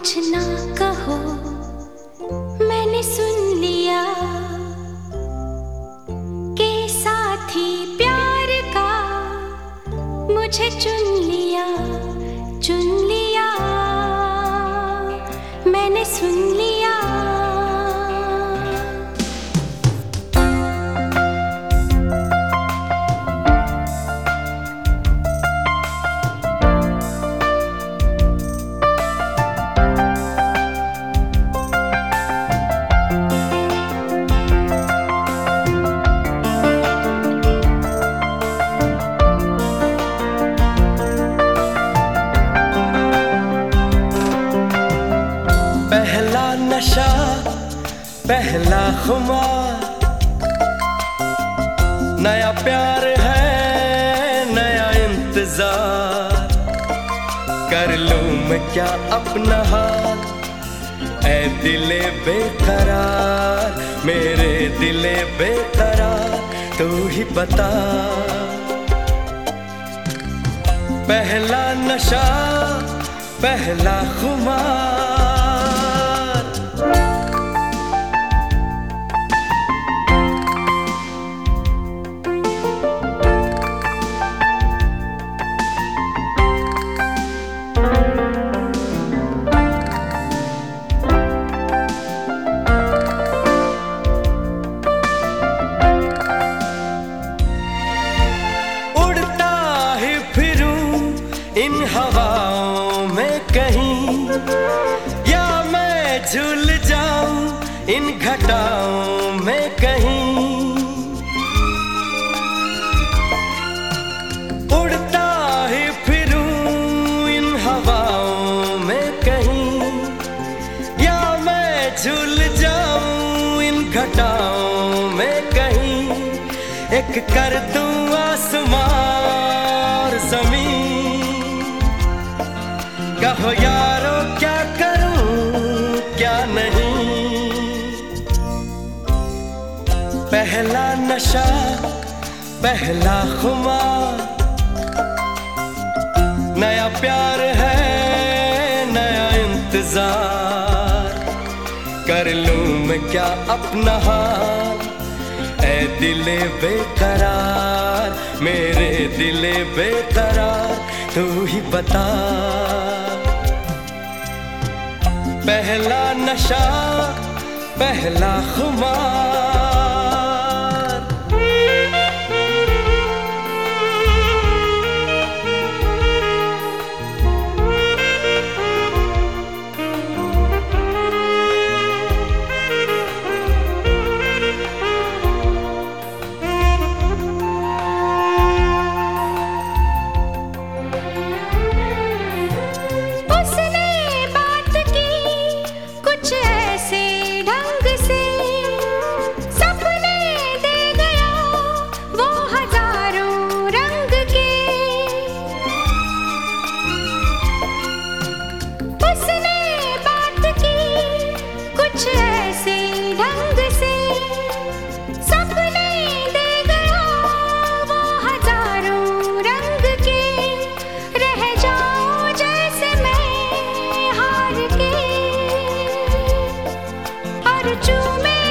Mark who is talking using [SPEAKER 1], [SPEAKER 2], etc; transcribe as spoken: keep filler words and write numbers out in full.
[SPEAKER 1] कुछ ना कहो, मैंने सुन लिया के साथी प्यार का मुझे चुन लिया, चुन लिया, मैंने सुन लिया।
[SPEAKER 2] पहला नशा, पहला खुमार, नया प्यार है, नया इंतजार। कर लूं मैं क्या अपना हाल, ऐ दिले बेकरार, मेरे दिले बेकरार, तू ही बता। पहला नशा, पहला खुमार, इन हवाओं में कहीं, या मैं झूल जाऊं इन घटाओं में कहीं। उड़ता ही फिरूं इन हवाओं में कहीं, या मैं झूल जाऊं इन घटाओं में कहीं। एक कर दूं आसमां और ज़मीन, कहो यारो क्या करूं क्या नहीं। पहला नशा, पहला खुमार, नया प्यार है, नया इंतजार। कर लूं मैं क्या अपना हाल, ऐ दिले बेकरार, मेरे दिले बेकरार, तू ही बता। पहला नशा, पहला खुमार।
[SPEAKER 1] चूमे